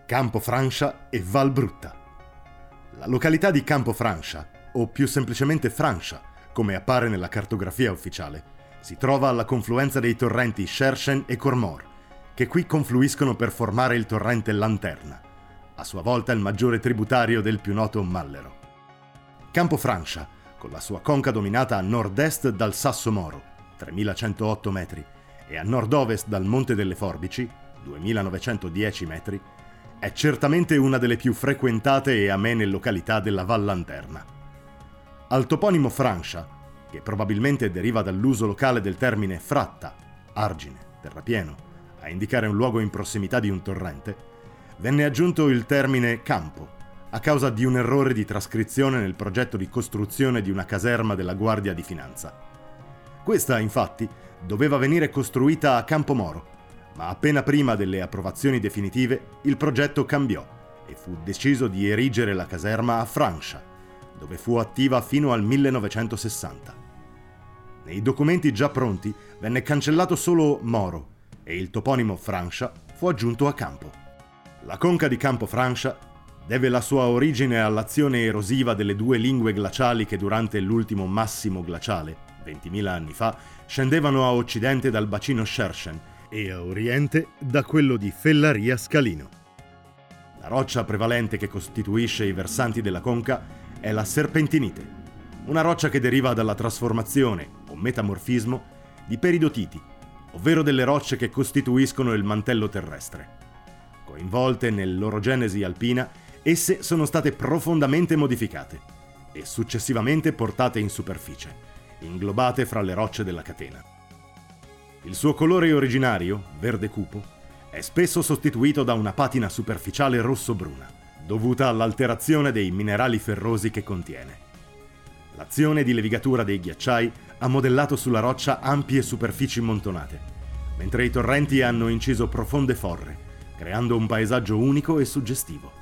Campo Francia e Val Brutta. La località di Campo Francia, o più semplicemente Francia, come appare nella cartografia ufficiale, si trova alla confluenza dei torrenti Scherchen e Cormor, che qui confluiscono per formare il torrente Lanterna, a sua volta il maggiore tributario del più noto Mallero. Campo Francia, con la sua conca dominata a nord-est dal Sasso Moro, 3108 metri, e a nord-ovest dal Monte delle Forbici, 2910 metri, è certamente una delle più frequentate e amene località della Val Lanterna. Al toponimo Francia, che probabilmente deriva dall'uso locale del termine fratta, argine, terrapieno, a indicare un luogo in prossimità di un torrente, venne aggiunto il termine campo, a causa di un errore di trascrizione nel progetto di costruzione di una caserma della Guardia di Finanza. Questa, infatti, doveva venire costruita a Campo Moro, ma appena prima delle approvazioni definitive il progetto cambiò e fu deciso di erigere la caserma a Francia, dove fu attiva fino al 1960. Nei documenti già pronti venne cancellato solo Moro e il toponimo Francia fu aggiunto a Campo. La conca di Campo Francia deve la sua origine all'azione erosiva delle due lingue glaciali che durante l'ultimo massimo glaciale, 20.000 anni fa, scendevano a occidente dal bacino Scherchen e a oriente da quello di Fellaria Scalino. La roccia prevalente che costituisce i versanti della conca è la serpentinite, una roccia che deriva dalla trasformazione o metamorfismo di peridotiti, ovvero delle rocce che costituiscono il mantello terrestre. Coinvolte nell'orogenesi alpina, esse sono state profondamente modificate e successivamente portate in superficie, inglobate fra le rocce della catena. Il suo colore originario, verde cupo, è spesso sostituito da una patina superficiale rosso-bruna, dovuta all'alterazione dei minerali ferrosi che contiene. L'azione di levigatura dei ghiacciai ha modellato sulla roccia ampie superfici montonate, mentre i torrenti hanno inciso profonde forre, creando un paesaggio unico e suggestivo.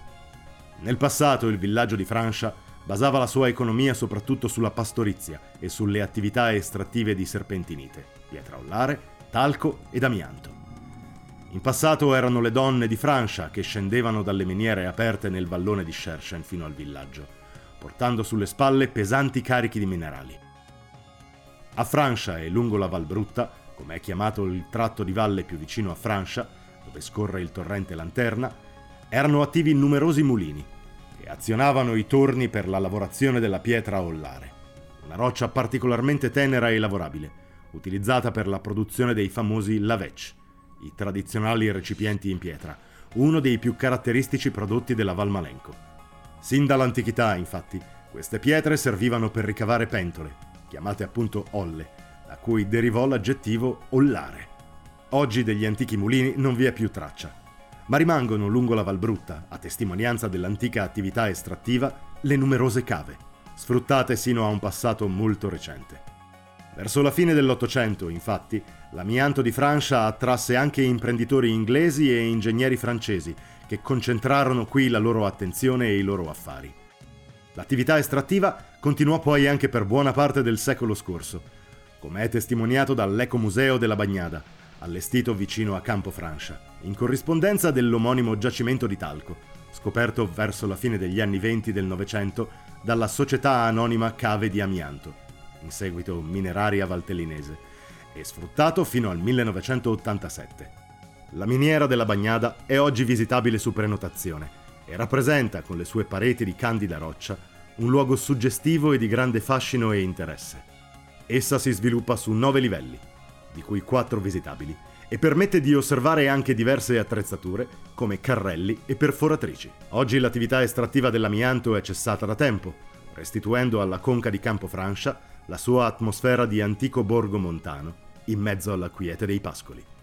Nel passato il villaggio di Francia basava la sua economia soprattutto sulla pastorizia e sulle attività estrattive di serpentinite, pietra ollare, talco ed amianto. In passato erano le donne di Francia che scendevano dalle miniere aperte nel vallone di Scherchen fino al villaggio, portando sulle spalle pesanti carichi di minerali. A Francia e lungo la Val Brutta, come è chiamato il tratto di valle più vicino a Francia, dove scorre il torrente Lanterna, erano attivi numerosi mulini che azionavano i torni per la lavorazione della pietra ollare, una roccia particolarmente tenera e lavorabile, utilizzata per la produzione dei famosi lavec, i tradizionali recipienti in pietra, uno dei più caratteristici prodotti della Val Malenco. Sin dall'antichità, infatti, queste pietre servivano per ricavare pentole, chiamate appunto olle, da cui derivò l'aggettivo ollare. Oggi degli antichi mulini non vi è più traccia, ma rimangono lungo la Val Brutta, a testimonianza dell'antica attività estrattiva, le numerose cave, sfruttate sino a un passato molto recente. Verso la fine dell'Ottocento, infatti, l'amianto di Francia attrasse anche imprenditori inglesi e ingegneri francesi che concentrarono qui la loro attenzione e i loro affari. L'attività estrattiva continuò poi anche per buona parte del secolo scorso, come è testimoniato dall'Ecomuseo della Bagnada, allestito vicino a Campo Francia, in corrispondenza dell'omonimo giacimento di talco, scoperto verso la fine degli anni '20 del Novecento dalla società anonima Cave di Amianto, in seguito Mineraria Valtellinese, e sfruttato fino al 1987. La miniera della Bagnada è oggi visitabile su prenotazione e rappresenta, con le sue pareti di candida roccia, un luogo suggestivo e di grande fascino e interesse. Essa si sviluppa su 9 livelli, di cui 4 visitabili, e permette di osservare anche diverse attrezzature come carrelli e perforatrici. Oggi l'attività estrattiva dell'amianto è cessata da tempo, restituendo alla conca di Campo Francia la sua atmosfera di antico borgo montano, in mezzo alla quiete dei pascoli.